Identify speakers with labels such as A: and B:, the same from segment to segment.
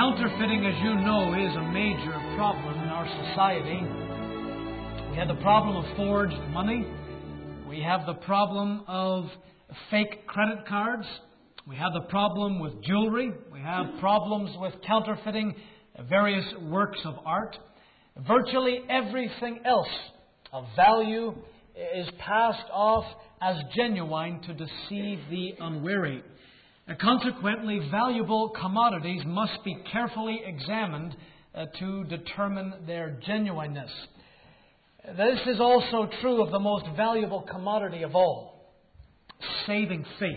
A: Counterfeiting, as you know, is a major problem in our society. We have the problem of forged money. We have the problem of fake credit cards. We have the problem with jewelry. We have problems with counterfeiting various works of art. Virtually everything else of value is passed off as genuine to deceive the unwary. Consequently, valuable commodities must be carefully examined to determine their genuineness. This is also true of the most valuable commodity of all, saving faith.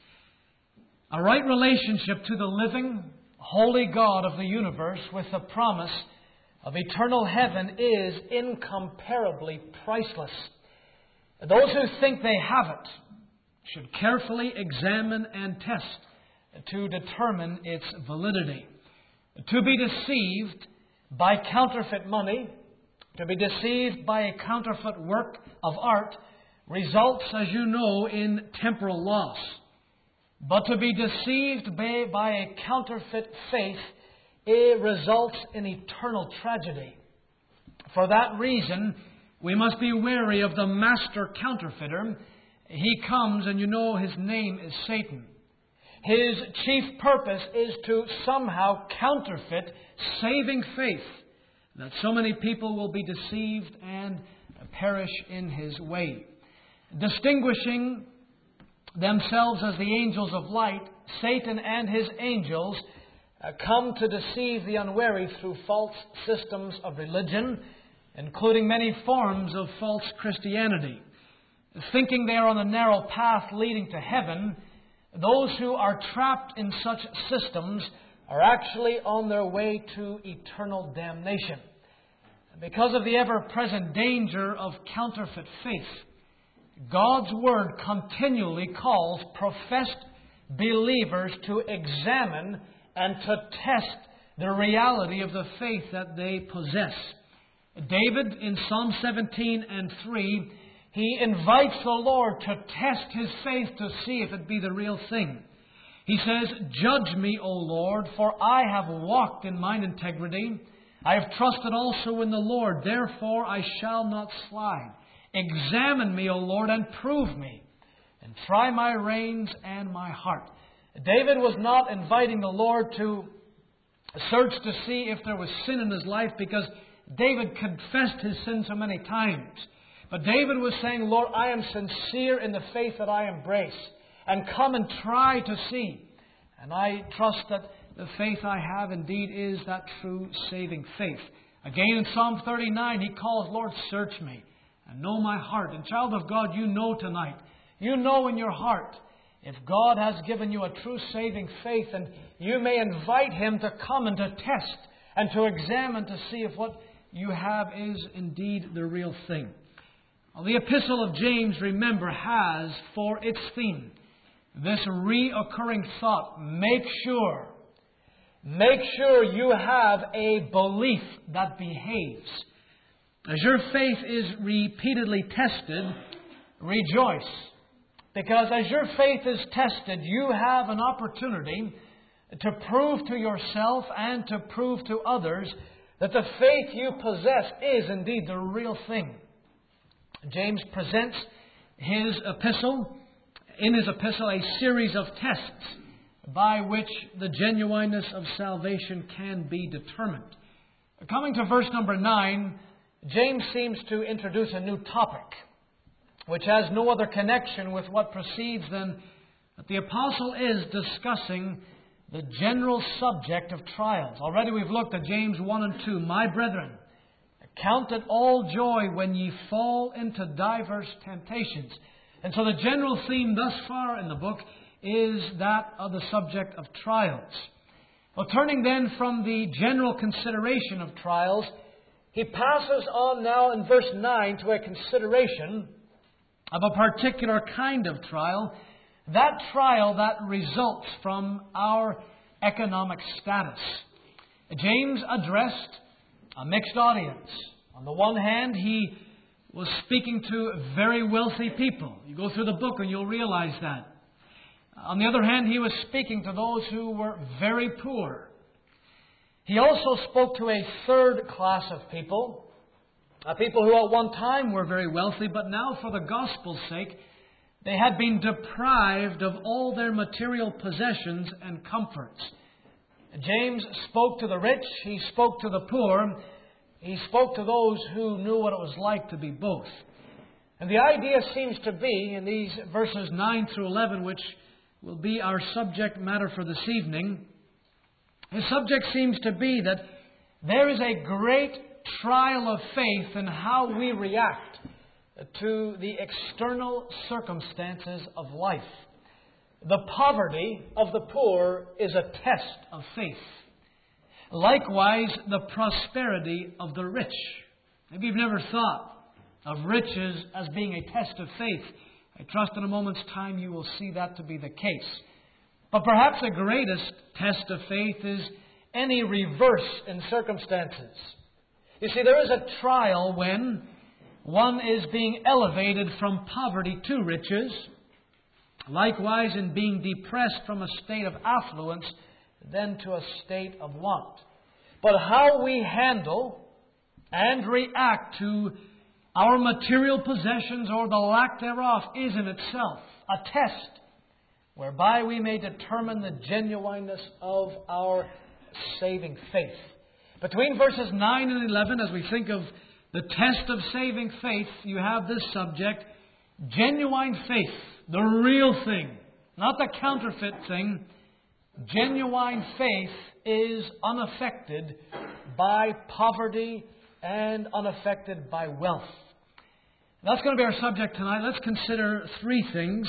A: A right relationship to the living, holy God of the universe with the promise of eternal heaven is incomparably priceless. Those who think they have it should carefully examine and test to determine its validity. To be deceived by counterfeit money, to be deceived by a counterfeit work of art, results, as you know, in temporal loss. But to be deceived by a counterfeit faith, it results in eternal tragedy. For that reason, we must be wary of the master counterfeiter. He comes, and you know his name is Satan. His chief purpose is to somehow counterfeit saving faith, that so many people will be deceived and perish in his way. Distinguishing themselves as the angels of light, Satan and his angels come to deceive the unwary through false systems of religion, including many forms of false Christianity. Thinking they are on a narrow path leading to heaven, those who are trapped in such systems are actually on their way to eternal damnation. Because of the ever-present danger of counterfeit faith, God's Word continually calls professed believers to examine and to test the reality of the faith that they possess. David, in Psalm 17 and 3, he invites the Lord to test his faith to see if it be the real thing. He says, "Judge me, O Lord, for I have walked in mine integrity. I have trusted also in the Lord, therefore I shall not slide. Examine me, O Lord, and prove me, and try my reins and my heart." David was not inviting the Lord to search to see if there was sin in his life, because David confessed his sin so many times. But David was saying, "Lord, I am sincere in the faith that I embrace, and come and try to see. And I trust that the faith I have indeed is that true saving faith." Again in Psalm 39, he calls, "Lord, search me and know my heart." And child of God, you know tonight, you know in your heart, if God has given you a true saving faith, and you may invite Him to come and to test and to examine to see if what you have is indeed the real thing. Well, the Epistle of James, remember, has for its theme this reoccurring thought: make sure you have a belief that behaves. As your faith is repeatedly tested, rejoice. Because as your faith is tested, you have an opportunity to prove to yourself and to prove to others that the faith you possess is indeed the real thing. James presents in his epistle, a series of tests by which the genuineness of salvation can be determined. Coming to verse number 9, James seems to introduce a new topic, which has no other connection with what precedes than that the apostle is discussing the general subject of trials. Already we've looked at James 1 and 2. "My brethren, count it all joy when ye fall into diverse temptations." And so the general theme thus far in the book is that of the subject of trials. Well, turning then from the general consideration of trials, he passes on now in verse 9 to a consideration of a particular kind of trial, that trial that results from our economic status. James addressed a mixed audience. On the one hand, he was speaking to very wealthy people. You go through the book and you'll realize that. On the other hand, he was speaking to those who were very poor. He also spoke to a third class of people, people who at one time were very wealthy, but now for the gospel's sake, they had been deprived of all their material possessions and comforts. James spoke to the rich, he spoke to the poor, he spoke to those who knew what it was like to be both. And the idea seems to be, in these verses 9 through 11, which will be our subject matter for this evening, the subject seems to be that there is a great trial of faith in how we react to the external circumstances of life. The poverty of the poor is a test of faith. Likewise, the prosperity of the rich. Maybe you've never thought of riches as being a test of faith. I trust in a moment's time you will see that to be the case. But perhaps the greatest test of faith is any reverse in circumstances. You see, there is a trial when one is being elevated from poverty to riches. Likewise, in being depressed from a state of affluence, then to a state of want. But how we handle and react to our material possessions or the lack thereof is in itself a test whereby we may determine the genuineness of our saving faith. Between verses 9 and 11, as we think of the test of saving faith, you have this subject, genuine faith, the real thing, not the counterfeit thing. Genuine faith is unaffected by poverty and unaffected by wealth. That's going to be our subject tonight. Let's consider three things.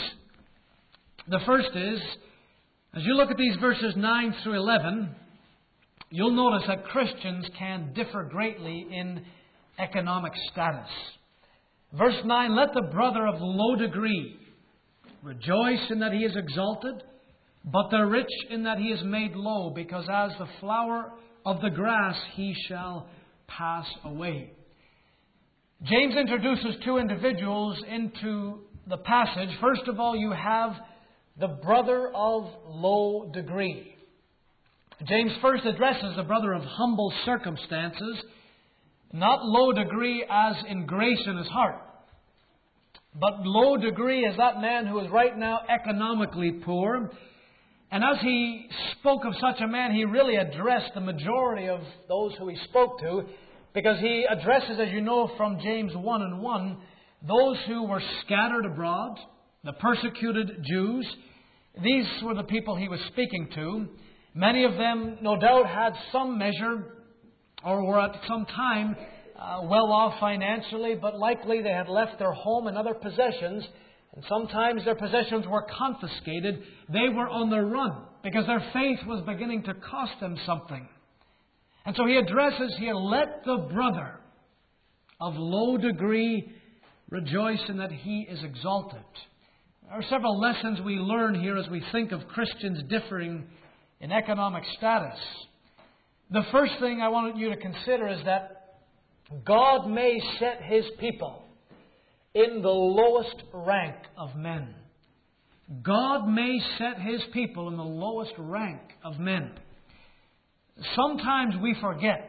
A: The first is, as you look at these verses 9 through 11, you'll notice that Christians can differ greatly in economic status. Verse 9, let the brother of low degree rejoice in that he is exalted, but the rich in that he is made low, because as the flower of the grass he shall pass away. James introduces two individuals into the passage. First of all, you have the brother of low degree. James first addresses the brother of humble circumstances, not low degree as in grace in his heart, but low degree as that man who is right now economically poor. And as he spoke of such a man, he really addressed the majority of those who he spoke to, because he addresses, as you know from James 1 and 1, those who were scattered abroad, the persecuted Jews. These were the people he was speaking to. Many of them, no doubt, had some measure or were at some time well off financially, but likely they had left their home and other possessions, and sometimes their possessions were confiscated. They were on the run because their faith was beginning to cost them something. And so he addresses here, let the brother of low degree rejoice in that he is exalted. There are several lessons we learn here as we think of Christians differing in economic status. The first thing I want you to consider is that God may set His people in the lowest rank of men. God may set His people in the lowest rank of men. Sometimes we forget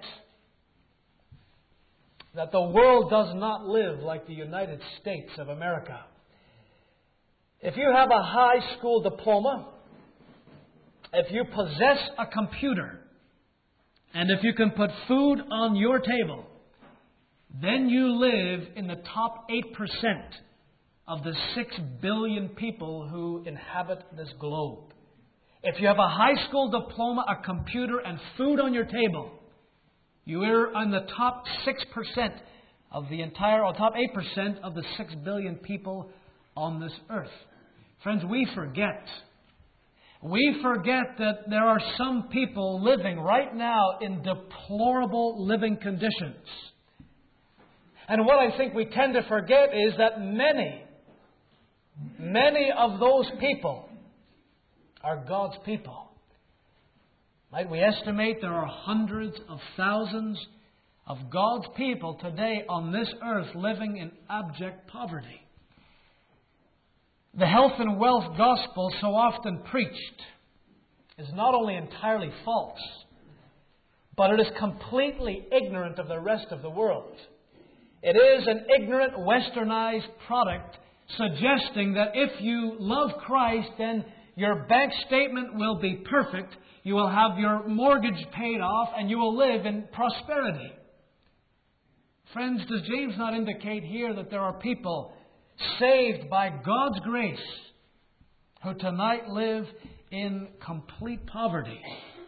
A: that the world does not live like the United States of America. If you have a high school diploma, if you possess a computer, and if you can put food on your table, then you live in the top 8% of the 6 billion people who inhabit this globe. If you have a high school diploma, a computer, and food on your table, you are on the top 6% of the entire, or top 8% of the 6 billion people on this earth. Friends, we forget. We forget that there are some people living right now in deplorable living conditions. And what I think we tend to forget is that many of those people are God's people. Right? We estimate there are hundreds of thousands of God's people today on this earth living in abject poverty. The health and wealth gospel so often preached is not only entirely false, but it is completely ignorant of the rest of the world. It is an ignorant, westernized product suggesting that if you love Christ, then your bank statement will be perfect, you will have your mortgage paid off, and you will live in prosperity. Friends, does James not indicate here that there are people saved by God's grace who tonight live in complete poverty?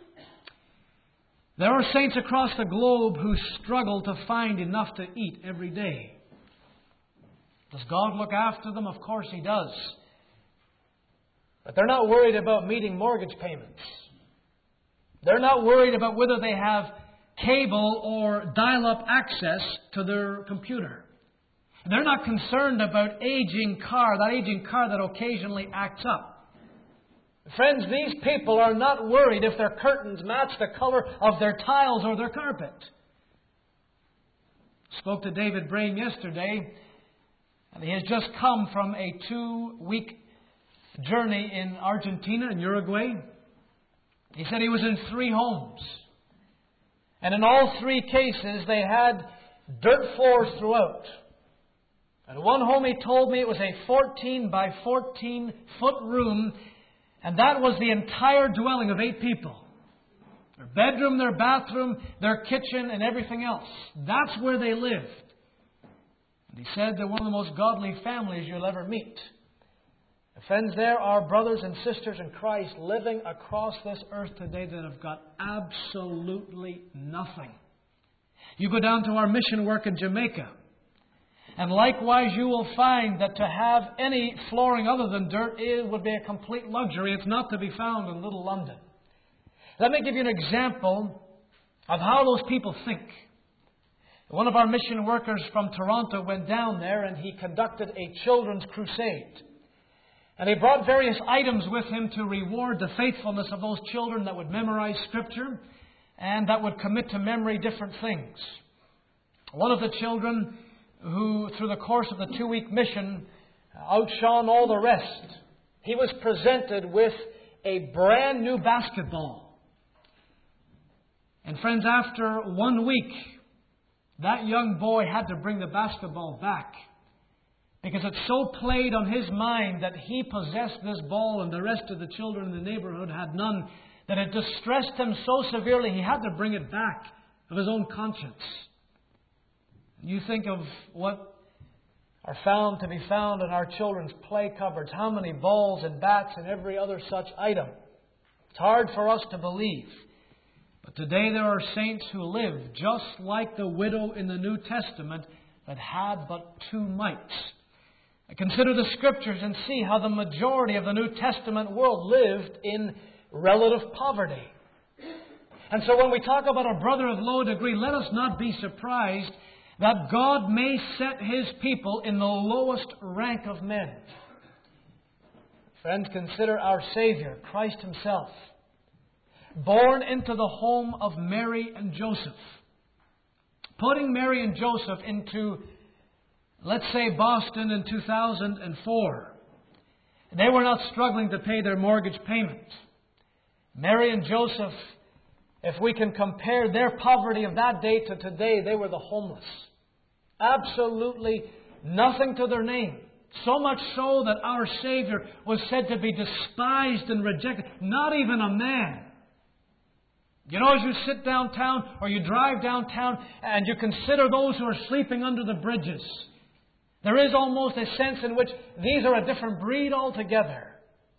A: There are saints across the globe who struggle to find enough to eat every day. Does God look after them? Of course He does. But they're not worried about meeting mortgage payments. They're not worried about whether they have cable or dial-up access to their computer. They're not concerned about that aging car that occasionally acts up. Friends, these people are not worried if their curtains match the color of their tiles or their carpet. I spoke to David Brain yesterday, and he has just come from a 2-week journey in Argentina and Uruguay. He said he was in 3 homes. And in all 3 cases, they had dirt floors throughout. And one home, he told me, it was a 14 by 14 foot room, and that was the entire dwelling of 8 people. Their bedroom, their bathroom, their kitchen, and everything else. That's where they lived. And he said they're one of the most godly families you'll ever meet. And friends, there are brothers and sisters in Christ living across this earth today that have got absolutely nothing. You go down to our mission work in Jamaica, and likewise you will find that to have any flooring other than dirt would be a complete luxury. It's not to be found in little London. Let me give you an example of how those people think. One of our mission workers from Toronto went down there and he conducted a children's crusade. And he brought various items with him to reward the faithfulness of those children that would memorize Scripture and that would commit to memory different things. One of the children who, through the course of the 2-week mission, outshone all the rest, he was presented with a brand new basketball. And friends, after 1 week, that young boy had to bring the basketball back, because it so played on his mind that he possessed this ball and the rest of the children in the neighborhood had none, that it distressed him so severely he had to bring it back of his own conscience. You think of what are found to be found in our children's play cupboards, how many balls and bats and every other such item. It's hard for us to believe. But today there are saints who live just like the widow in the New Testament that had but 2 mites. Consider the Scriptures and see how the majority of the New Testament world lived in relative poverty. And so when we talk about a brother of low degree, let us not be surprised that God may set His people in the lowest rank of men. Friends, consider our Savior, Christ Himself, born into the home of Mary and Joseph. Putting Mary and Joseph into, let's say, Boston in 2004. They were not struggling to pay their mortgage payment. Mary and Joseph, if we can compare their poverty of that day to today, they were the homeless. Absolutely nothing to their name. So much so that our Savior was said to be despised and rejected. Not even a man. You know, as you sit downtown or you drive downtown and you consider those who are sleeping under the bridges, there is almost a sense in which these are a different breed altogether.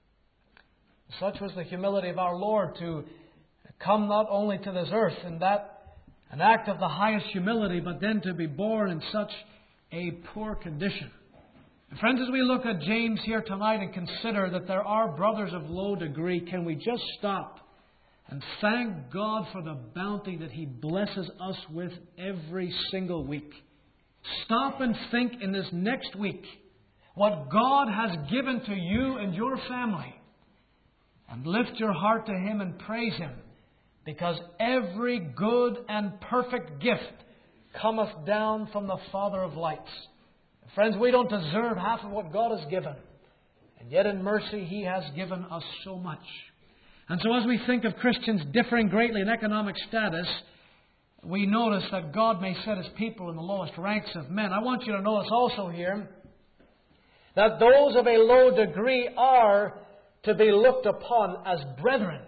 A: Such was the humility of our Lord to come not only to this earth in that an act of the highest humility, but then to be born in such a poor condition. And friends, as we look at James here tonight and consider that there are brothers of low degree, can we just stop and thank God for the bounty that He blesses us with every single week? Stop and think in this next week what God has given to you and your family, and lift your heart to Him and praise Him, because every good and perfect gift cometh down from the Father of lights. Friends, we don't deserve half of what God has given, and yet in mercy He has given us so much. And so as we think of Christians differing greatly in economic status, we notice that God may set His people in the lowest ranks of men. I want you to notice also here that those of a low degree are to be looked upon as brethren.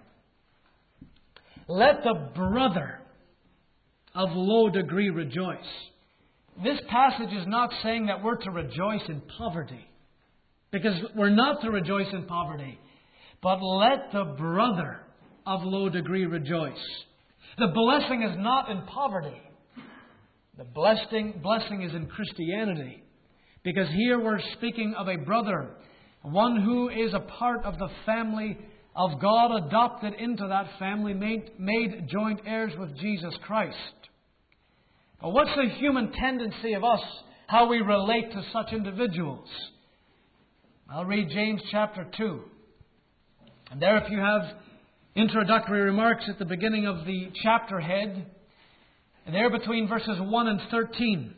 A: Let the brother of low degree rejoice. This passage is not saying that we're to rejoice in poverty, because we're not to rejoice in poverty. But let the brother of low degree rejoice. The blessing is not in poverty. The blessing is in Christianity. Because here we're speaking of a brother, one who is a part of the family of God, adopted into that family, made joint heirs with Jesus Christ. But what's the human tendency of us, how we relate to such individuals? I'll read James chapter 2. And there, if you have introductory remarks at the beginning of the chapter head, and there between verses 1 and 13,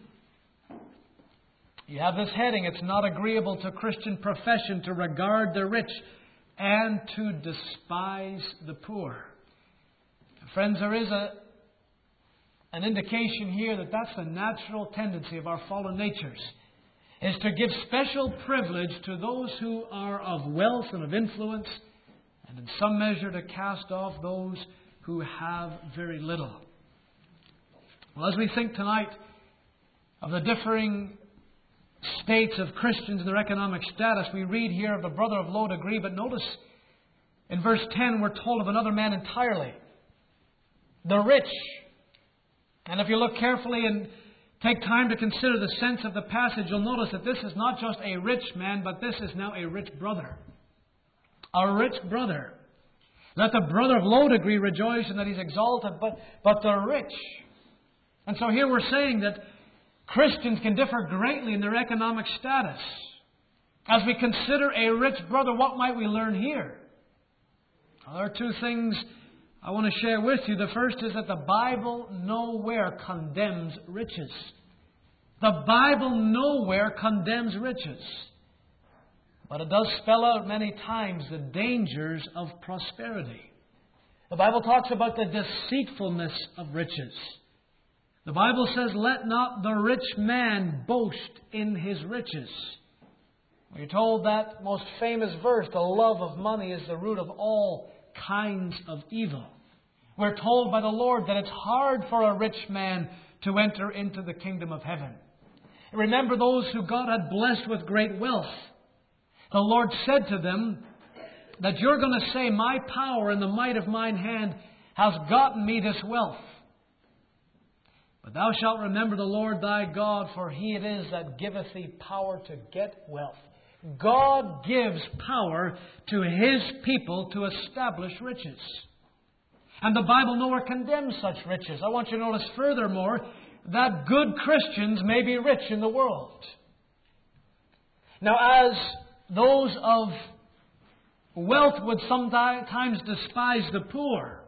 A: you have this heading: it's not agreeable to Christian profession to regard the rich and to despise the poor. Friends, there is an indication here that that's the natural tendency of our fallen natures, is to give special privilege to those who are of wealth and of influence, and in some measure to cast off those who have very little. Well, as we think tonight of the differing states of Christians and their economic status, we read here of the brother of low degree, but notice in verse 10 we're told of another man entirely, the rich. And if you look carefully and take time to consider the sense of the passage, you'll notice that this is not just a rich man, but this is now a rich brother. A rich brother. Let the brother of low degree rejoice in that he's exalted, but the rich. And so here we're saying that Christians can differ greatly in their economic status. As we consider a rich brother, what might we learn here? Well, there are two things I want to share with you. The first is that the Bible nowhere condemns riches. The Bible nowhere condemns riches. But it does spell out many times the dangers of prosperity. The Bible talks about the deceitfulness of riches. The Bible says, let not the rich man boast in his riches. We're told that most famous verse, the love of money is the root of all kinds of evil. We're told by the Lord that it's hard for a rich man to enter into the kingdom of heaven. Remember those who God had blessed with great wealth. The Lord said to them that you're going to say, my power and the might of mine hand has gotten me this wealth. But thou shalt remember the Lord thy God, for He it is that giveth thee power to get wealth. God gives power to His people to establish riches. And the Bible nowhere condemns such riches. I want you to notice furthermore that good Christians may be rich in the world. Now, as those of wealth would sometimes despise the poor,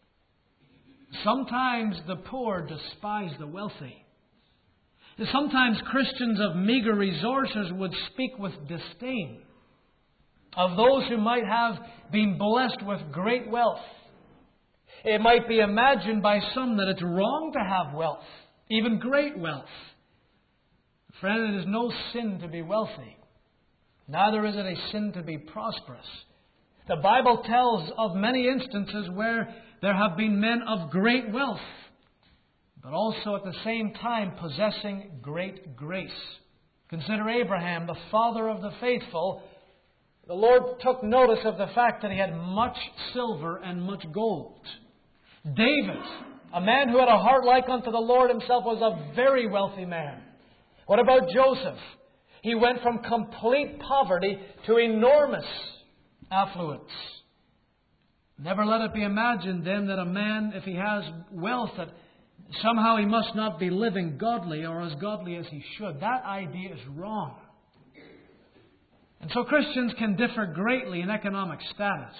A: sometimes the poor despise the wealthy. Sometimes Christians of meager resources would speak with disdain of those who might have been blessed with great wealth. It might be imagined by some that it's wrong to have wealth, even great wealth. Friend, it is no sin to be wealthy. Neither is it a sin to be prosperous. The Bible tells of many instances where there have been men of great wealth, but also at the same time possessing great grace. Consider Abraham, the father of the faithful. The Lord took notice of the fact that he had much silver and much gold. David, a man who had a heart like unto the Lord himself, was a very wealthy man. What about Joseph? He went from complete poverty to enormous affluence. Never let it be imagined then that a man, if he has wealth, that somehow he must not be living godly or as godly as he should. That idea is wrong. And so Christians can differ greatly in economic status.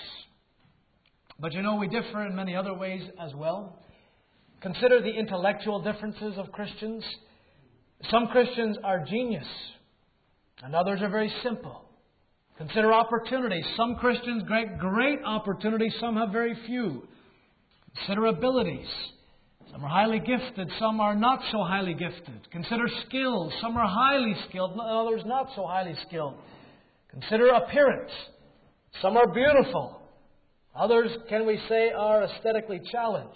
A: But you know, we differ in many other ways as well. Consider the intellectual differences of Christians. Some Christians are genius, and others are very simple. Consider opportunities. Some Christians get great opportunities, some have very few. Consider abilities. Some are highly gifted, some are not so highly gifted. Consider skills. Some are highly skilled, others not so highly skilled. Consider appearance. Some are beautiful. Others, can we say, are aesthetically challenged.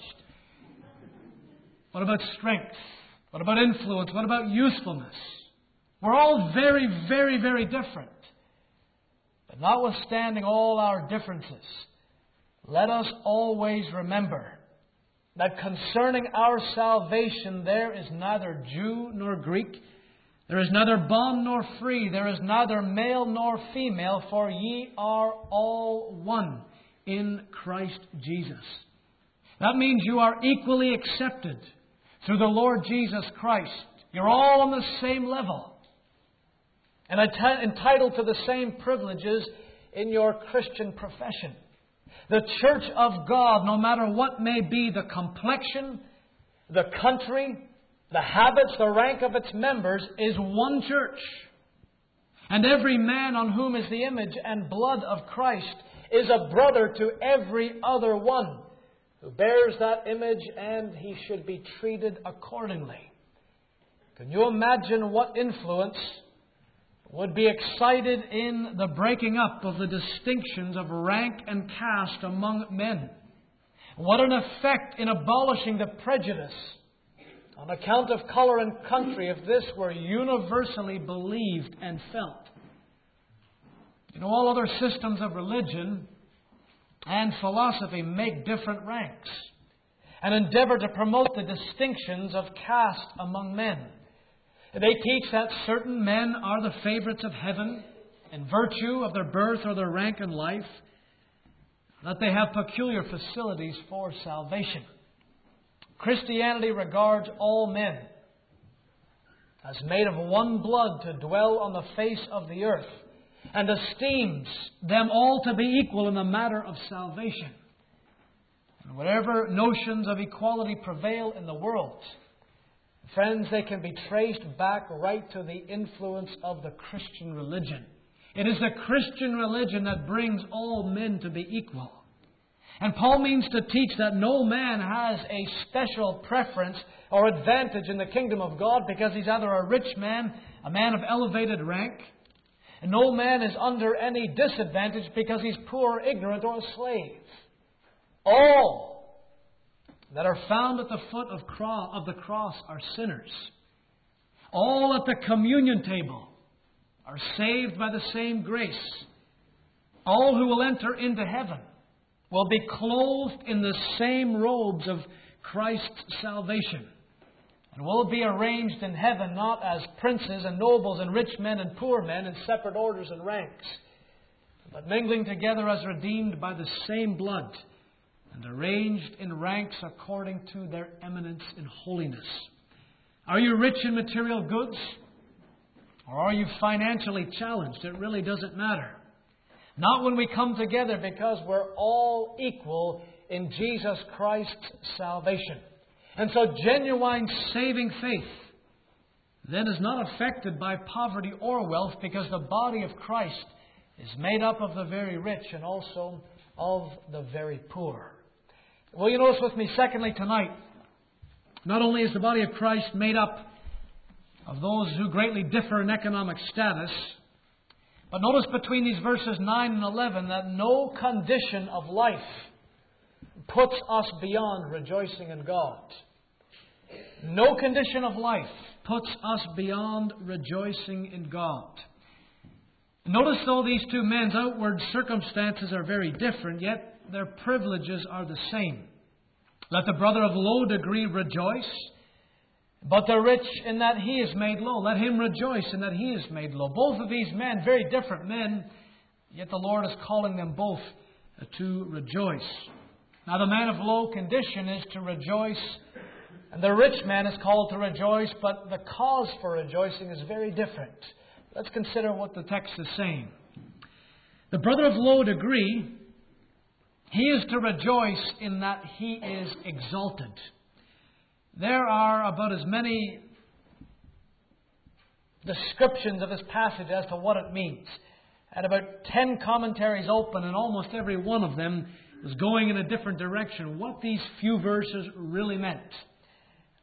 A: What about strength? What about influence? What about usefulness? We're all very, very, very different. But notwithstanding all our differences, let us always remember that concerning our salvation there is neither Jew nor Greek, there is neither bond nor free, there is neither male nor female, for ye are all one in Christ Jesus. That means you are equally accepted through the Lord Jesus Christ. You're all on the same level and entitled to the same privileges in your Christian profession. The church of God, no matter what may be the complexion, the country, the habits, the rank of its members, is one church. And every man on whom is the image and blood of Christ is a brother to every other one who bears that image, and he should be treated accordingly. Can you imagine what influence would be excited in the breaking up of the distinctions of rank and caste among men? What an effect in abolishing the prejudice on account of color and country if this were universally believed and felt. You know, all other systems of religion and philosophy make different ranks and endeavor to promote the distinctions of caste among men. They teach that certain men are the favorites of heaven in virtue of their birth or their rank in life, that they have peculiar facilities for salvation. Christianity regards all men as made of one blood to dwell on the face of the earth, and esteems them all to be equal in the matter of salvation. And whatever notions of equality prevail in the world, friends, they can be traced back right to the influence of the Christian religion. It is the Christian religion that brings all men to be equal. And Paul means to teach that no man has a special preference or advantage in the kingdom of God because he's either a rich man, a man of elevated rank, and no man is under any disadvantage because he's poor, ignorant, or a slave. All that are found at the foot of the cross are sinners. All at the communion table are saved by the same grace. All who will enter into heaven will be clothed in the same robes of Christ's salvation, and will be arranged in heaven not as princes and nobles and rich men and poor men in separate orders and ranks, but mingling together as redeemed by the same blood, and arranged in ranks according to their eminence in holiness. Are you rich in material goods? Or are you financially challenged? It really doesn't matter. Not when we come together, because we're all equal in Jesus Christ's salvation. And so genuine saving faith then is not affected by poverty or wealth, because the body of Christ is made up of the very rich and also of the very poor. Well, you notice with me, secondly, tonight, not only is the body of Christ made up of those who greatly differ in economic status, but notice between these verses 9 and 11 that no condition of life puts us beyond rejoicing in God. No condition of life puts us beyond rejoicing in God. Notice, though, these two men's outward circumstances are very different, yet their privileges are the same. Let the brother of low degree rejoice, but the rich in that he is made low, let him rejoice in that he is made low. Both of these men, very different men, yet the Lord is calling them both to rejoice. Now, the man of low condition is to rejoice, and the rich man is called to rejoice, but the cause for rejoicing is very different. Let's consider what the text is saying. The brother of low degree, he is to rejoice in that he is exalted. There are about as many descriptions of this passage as to what it means. And about 10 commentaries open, and almost every one of them was going in a different direction. What these few verses really meant.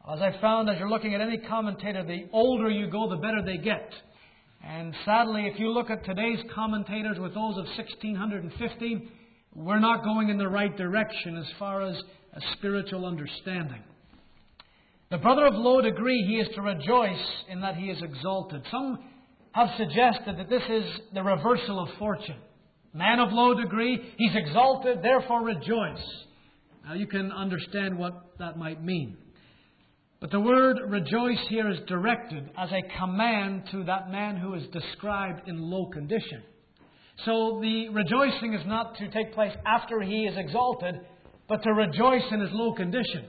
A: As I found, as you're looking at any commentator, the older you go, the better they get. And sadly, if you look at today's commentators with those of 1650, we're not going in the right direction as far as a spiritual understanding. The brother of low degree, he is to rejoice in that he is exalted. Some have suggested that this is the reversal of fortune. Man of low degree, he's exalted, therefore rejoice. Now you can understand what that might mean. But the word rejoice here is directed as a command to that man who is described in low condition. So the rejoicing is not to take place after he is exalted, but to rejoice in his low condition.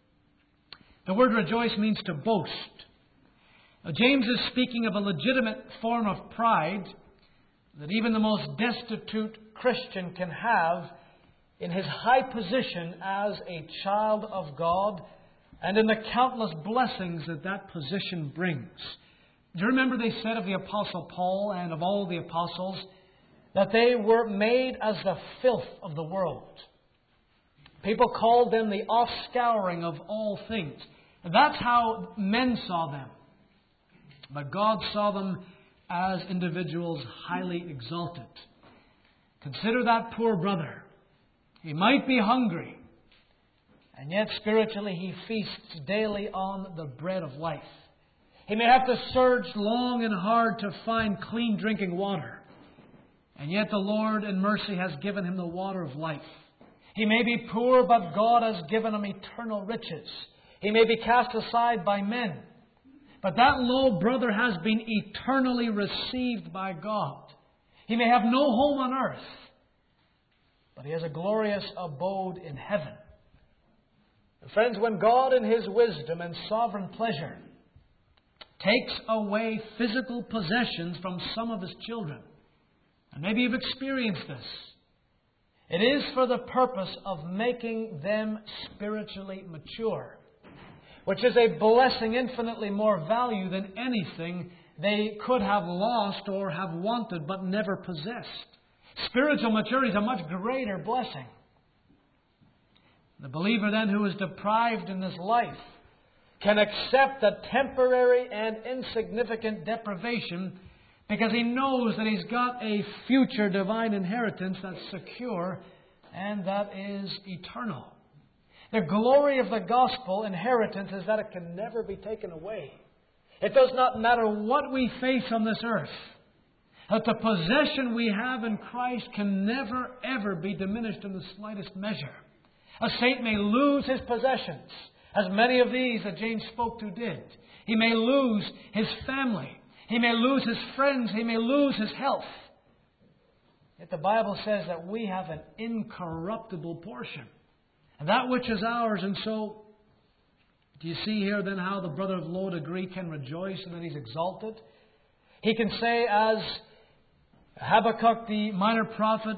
A: The word rejoice means to boast. Now, James is speaking of a legitimate form of pride that even the most destitute Christian can have in his high position as a child of God and in the countless blessings that that position brings. Do you remember they said of the Apostle Paul and of all the apostles that they were made as the filth of the world? People called them the offscouring of all things. That's how men saw them. But God saw them as individuals highly exalted. Consider that poor brother. He might be hungry, and yet spiritually he feasts daily on the bread of life. He may have to search long and hard to find clean drinking water, and yet the Lord in mercy has given him the water of life. He may be poor, but God has given him eternal riches. He may be cast aside by men, but that low brother has been eternally received by God. He may have no home on earth, but he has a glorious abode in heaven. Friends, when God in His wisdom and sovereign pleasure takes away physical possessions from some of His children, and maybe you've experienced this, it is for the purpose of making them spiritually mature, which is a blessing infinitely more value than anything they could have lost or have wanted but never possessed. Spiritual maturity is a much greater blessing. The believer then who is deprived in this life can accept a temporary and insignificant deprivation because he knows that he's got a future divine inheritance that's secure and that is eternal. The glory of the gospel inheritance is that it can never be taken away. It does not matter what we face on this earth, that the possession we have in Christ can never ever be diminished in the slightest measure. A saint may lose his possessions, as many of these that James spoke to did. He may lose his family. He may lose his friends. He may lose his health. Yet the Bible says that we have an incorruptible portion, and that which is ours. And so, do you see here then how the brother of low degree can rejoice in that he's exalted? He can say, as Habakkuk the minor prophet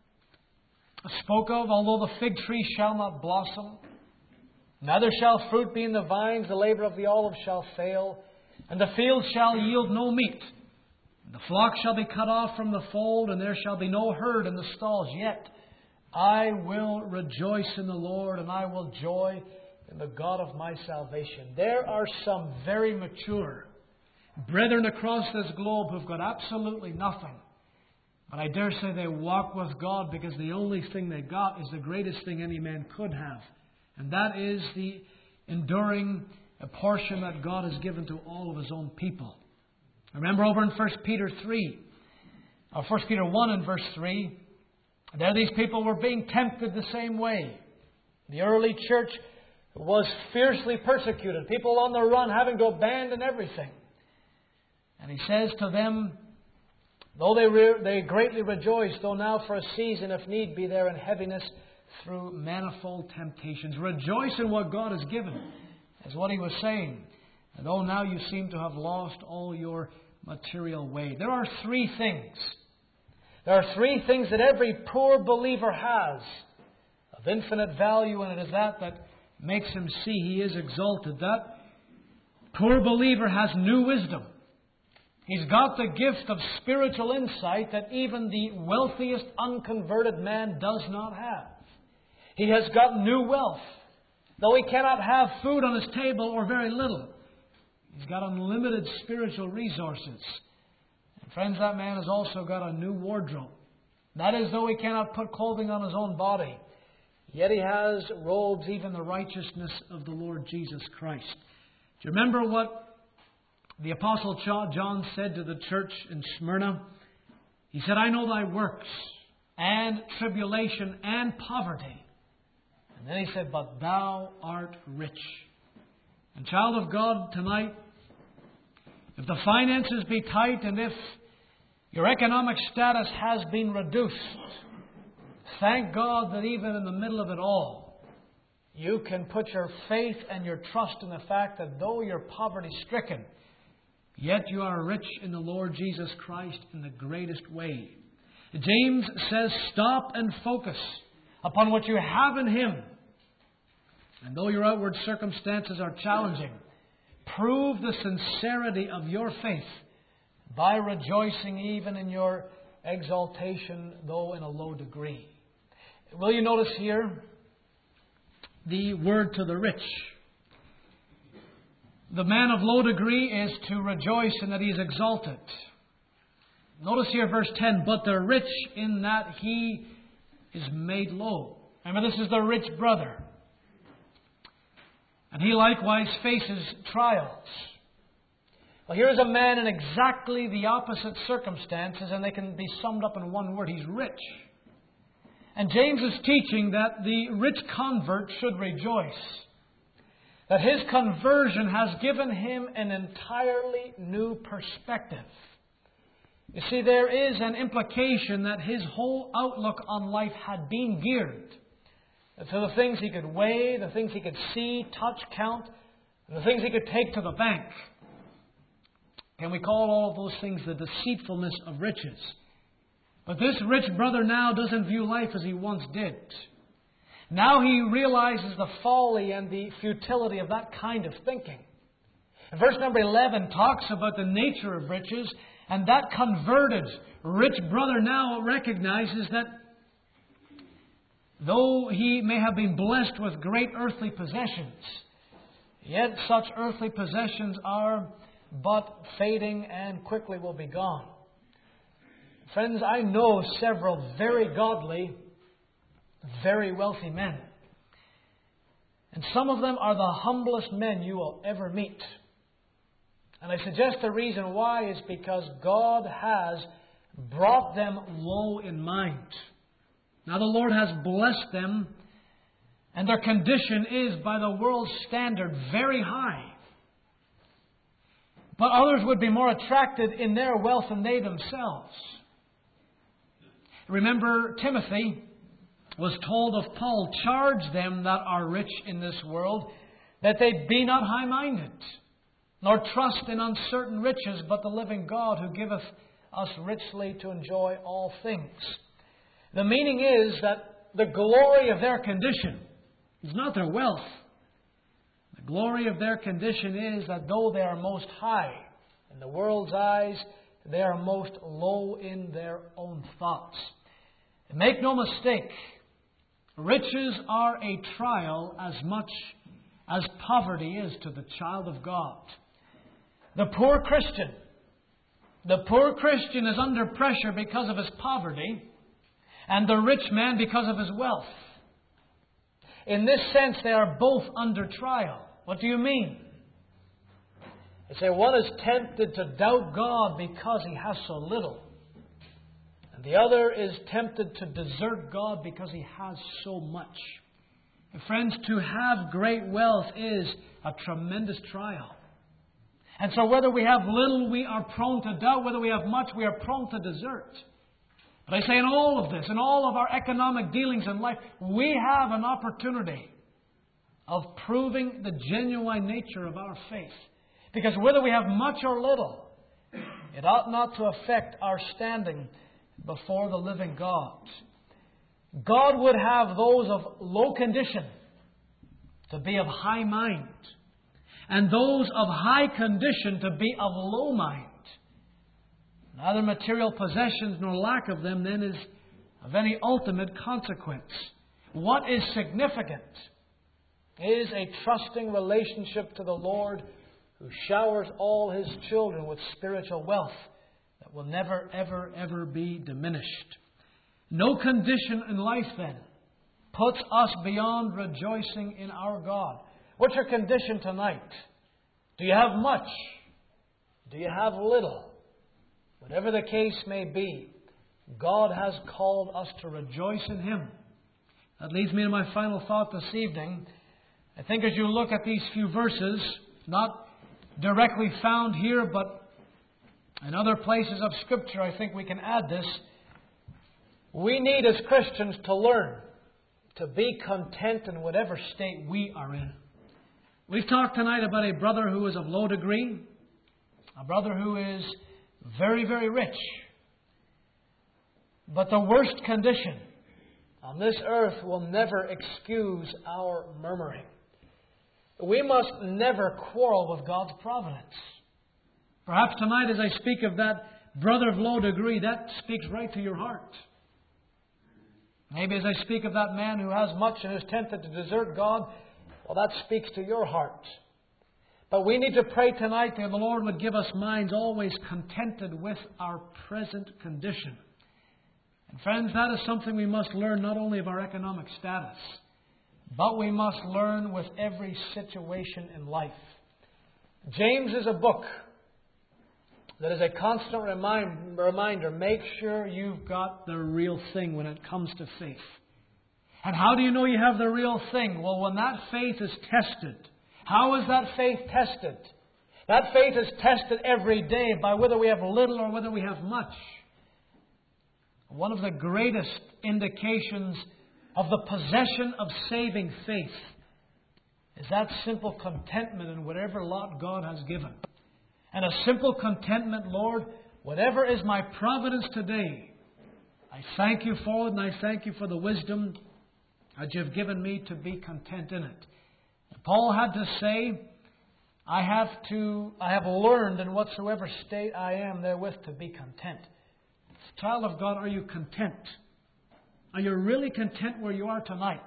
A: spoke of, although the fig tree shall not blossom, neither shall fruit be in the vines, the labor of the olive shall fail, and the field shall yield no meat. And the flock shall be cut off from the fold, and there shall be no herd in the stalls. Yet I will rejoice in the Lord, and I will joy in the God of my salvation. There are some very mature brethren across this globe who've got absolutely nothing. But I dare say they walk with God because the only thing they got is the greatest thing any man could have. And that is the enduring portion that God has given to all of His own people. Remember over in 1 Peter 3, or 1 Peter 1 and verse 3, there these people were being tempted the same way. The early church was fiercely persecuted. People on the run, having to abandon everything. And he says to them, though they greatly rejoice, though now for a season, if need be, they're in heaviness through manifold temptations. Rejoice in what God has given, is what he was saying. And though now you seem to have lost all your material weight. There are three things. There are three things that every poor believer has of infinite value, and it is that makes him see he is exalted. That poor believer has new wisdom. He's got the gift of spiritual insight that even the wealthiest unconverted man does not have. He has got new wealth. Though he cannot have food on his table or very little, he's got unlimited spiritual resources. And friends, that man has also got a new wardrobe. That is, though he cannot put clothing on his own body, yet he has robes, even the righteousness of the Lord Jesus Christ. Do you remember what the Apostle John said to the church in Smyrna? He said, I know thy works, and tribulation, and poverty. And then he said, but thou art rich. And child of God, tonight, if the finances be tight, and if your economic status has been reduced, thank God that even in the middle of it all, you can put your faith and your trust in the fact that though you're poverty-stricken, yet you are rich in the Lord Jesus Christ in the greatest way. James says, stop and focus upon what you have in Him. And though your outward circumstances are challenging, prove the sincerity of your faith by rejoicing even in your exaltation, though in a low degree. Will you notice here the word to the rich? The man of low degree is to rejoice in that he is exalted. Notice here verse 10, but the rich in that he is made low. Remember, this is the rich brother. And he likewise faces trials. Well, here's a man in exactly the opposite circumstances, and they can be summed up in one word. He's rich. And James is teaching that the rich convert should rejoice. That his conversion has given him an entirely new perspective. You see, there is an implication that his whole outlook on life had been geared to the things he could weigh, the things he could see, touch, count, and the things he could take to the bank. Can we call all of those things the deceitfulness of riches? But this rich brother now doesn't view life as he once did. Now he realizes the folly and the futility of that kind of thinking. And verse number 11 talks about the nature of riches, and that converted rich brother now recognizes that though he may have been blessed with great earthly possessions, yet such earthly possessions are but fading and quickly will be gone. Friends, I know several very godly, very wealthy men. And some of them are the humblest men you will ever meet. And I suggest the reason why is because God has brought them low in mind. Now the Lord has blessed them, and their condition is, by the world's standard, very high. But others would be more attracted in their wealth than they themselves. Remember, Timothy was told of Paul, charge them that are rich in this world, that they be not high-minded, nor trust in uncertain riches, but the living God who giveth us richly to enjoy all things. The meaning is that the glory of their condition is not their wealth. The glory of their condition is that though they are most high in the world's eyes, they are most low in their own thoughts. And make no mistake, riches are a trial as much as poverty is to the child of God. The poor Christian is under pressure because of his poverty, and the rich man because of his wealth. In this sense, they are both under trial. What do you mean? You say one is tempted to doubt God because he has so little, and the other is tempted to desert God because he has so much. And friends, to have great wealth is a tremendous trial. And so whether we have little, we are prone to doubt. Whether we have much, we are prone to desert. But I say in all of this, in all of our economic dealings in life, we have an opportunity of proving the genuine nature of our faith. Because whether we have much or little, it ought not to affect our standing before the living God. God would have those of low condition to be of high mind, and those of high condition to be of low mind. Neither material possessions nor lack of them then is of any ultimate consequence. What is significant is a trusting relationship to the Lord who showers all His children with spiritual wealth that will never, ever, ever be diminished. No condition in life, then, puts us beyond rejoicing in our God. What's your condition tonight? Do you have much? Do you have little? Whatever the case may be, God has called us to rejoice in Him. That leads me to my final thought this evening. I think as you look at these few verses, not directly found here, but in other places of Scripture, I think we can add this. We need as Christians to learn to be content in whatever state we are in. We've talked tonight about a brother who is of low degree, a brother who is very, very rich. But the worst condition on this earth will never excuse our murmuring. We must never quarrel with God's providence. Perhaps tonight as I speak of that brother of low degree, that speaks right to your heart. Maybe as I speak of that man who has much and is tempted to desert God, well, that speaks to your heart. But we need to pray tonight that the Lord would give us minds always contented with our present condition. And friends, that is something we must learn not only of our economic status, but we must learn with every situation in life. James is a book that is a constant reminder. Make sure you've got the real thing when it comes to faith. And how do you know you have the real thing? Well, when that faith is tested. How is that faith tested? That faith is tested every day by whether we have little or whether we have much. One of the greatest indications of the possession of saving faith is that simple contentment in whatever lot God has given. And a simple contentment, Lord, whatever is my providence today, I thank You for it, and I thank You for the wisdom that You've given me to be content in it. And Paul had to say, I have learned in whatsoever state I am therewith to be content. Child of God, are you content? Are you really content where you are tonight?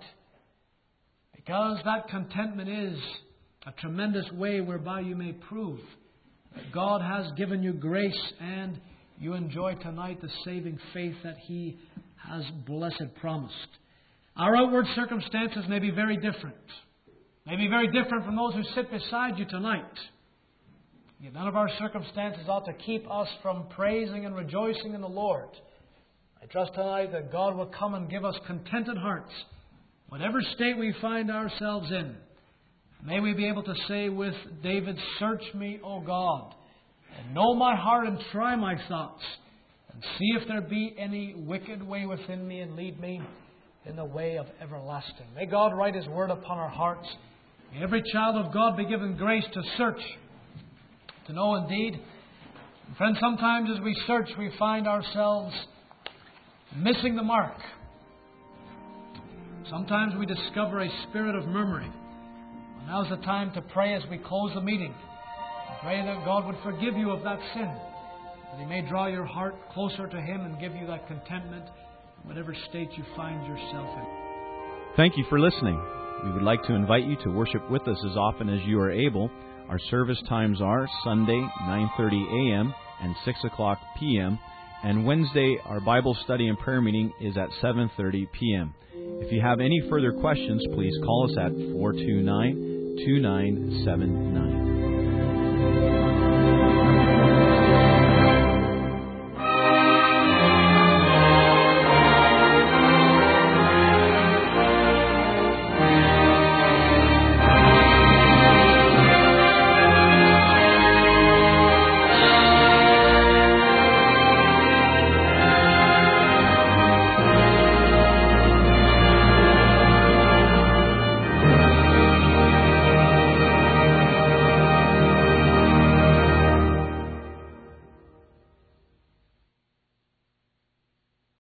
A: Because that contentment is a tremendous way whereby you may prove that God has given you grace and you enjoy tonight the saving faith that He has blessed promised. Our outward circumstances may be very different. May be very different from those who sit beside you tonight. Yet none of our circumstances ought to keep us from praising and rejoicing in the Lord. I trust tonight that God will come and give us contented hearts, whatever state we find ourselves in. May we be able to say with David, search me, O God, and know my heart and try my thoughts, and see if there be any wicked way within me, and lead me in the way of everlasting. May God write His word upon our hearts. May every child of God be given grace to search, to know indeed. And friends, sometimes as we search, we find ourselves missing the mark. Sometimes we discover a spirit of murmuring. Well, now's the time to pray as we close the meeting. Pray that God would forgive you of that sin, that He may draw your heart closer to Him and give you that contentment in whatever state you find yourself in.
B: Thank you for listening. We would like to invite you to worship with us as often as you are able. Our service times are Sunday, 9:30 a.m. and 6 o'clock p.m., and Wednesday, our Bible study and prayer meeting is at 7:30 p.m. If you have any further questions, please call us at 429-2979.